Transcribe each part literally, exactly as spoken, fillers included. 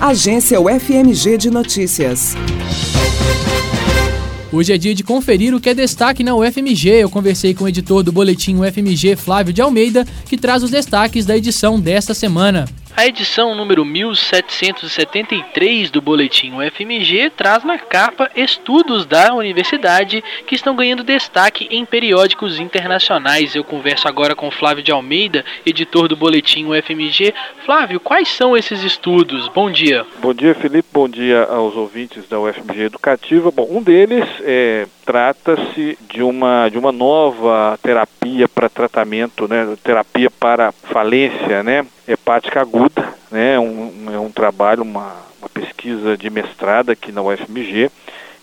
Agência U F M G de Notícias. Hoje é dia de conferir o que é destaque na U F M G. Eu conversei com o editor do Boletim U F M G, Flávio de Almeida, que traz os destaques da edição desta semana. A edição número mil setecentos e setenta e três do Boletim U F M G traz na capa estudos da universidade que estão ganhando destaque em periódicos internacionais. Eu converso agora com Flávio de Almeida, editor do Boletim U F M G. Flávio, quais são esses estudos? Bom dia. Bom dia, Felipe. Bom dia aos ouvintes da U F M G Educativa. Bom, um deles é, trata-se de uma, de uma nova terapia para tratamento, né, terapia para falência, né, hepática aguda, né, um, é um trabalho, uma, uma pesquisa de mestrado aqui na U F M G,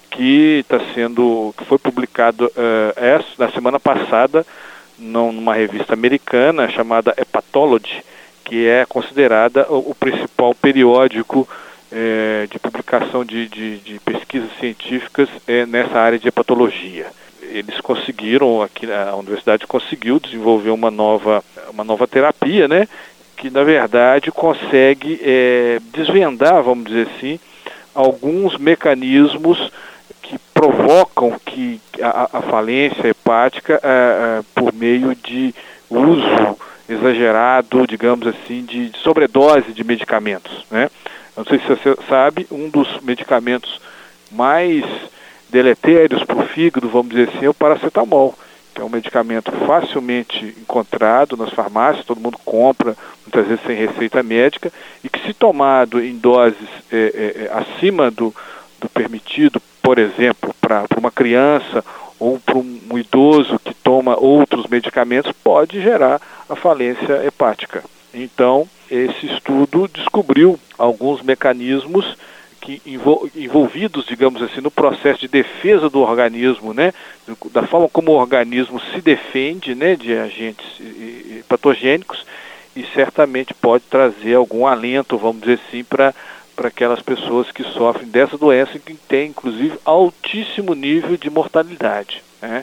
que está sendo, que foi publicado uh, essa, na semana passada numa revista americana chamada Hepatology, que é considerada o, o principal periódico eh, de publicação de, de, de pesquisas científicas eh, nessa área de hepatologia. Eles conseguiram, aqui a universidade conseguiu desenvolver uma nova, uma nova terapia, né, que na verdade consegue é, desvendar, vamos dizer assim, alguns mecanismos que provocam que a, a falência hepática é, é, por meio de uso exagerado, digamos assim, de, de sobredose de medicamentos, né? Não sei se você sabe, um dos medicamentos mais deletérios para o fígado, vamos dizer assim, é o paracetamol, que é um medicamento facilmente encontrado nas farmácias, todo mundo compra, muitas vezes sem receita médica, e que se tomado em doses é, é, acima do, do permitido, por exemplo, para uma criança ou para um, um idoso que toma outros medicamentos, pode gerar a falência hepática. Então, esse estudo descobriu alguns mecanismos que envolvidos, digamos assim, no processo de defesa do organismo, né, da forma como o organismo se defende, né, de agentes patogênicos, e certamente pode trazer algum alento, vamos dizer assim, para para aquelas pessoas que sofrem dessa doença e que tem, inclusive, altíssimo nível de mortalidade, né?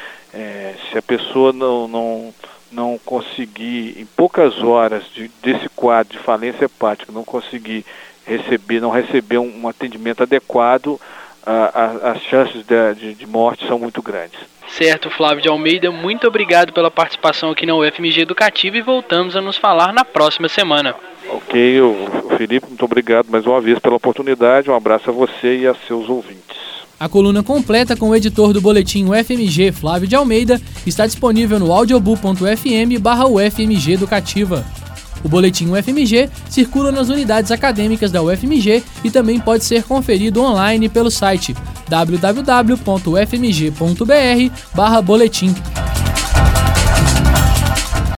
É, se a pessoa não, não, não conseguir, em poucas horas de, desse quadro de falência hepática, não conseguir receber, não receber um, um atendimento adequado, a, a, as chances de, de, de morte são muito grandes. Certo, Flávio de Almeida, muito obrigado pela participação aqui na U F M G Educativa e voltamos a nos falar na próxima semana. Ok, o Felipe, muito obrigado mais uma vez pela oportunidade, um abraço a você e a seus ouvintes. A coluna completa com o editor do Boletim U F M G, Flávio de Almeida, está disponível no audiobu ponto f m barra U F M G Educativa. O Boletim U F M G circula nas unidades acadêmicas da U F M G e também pode ser conferido online pelo site w w w ponto u f m g ponto b r barra boletim.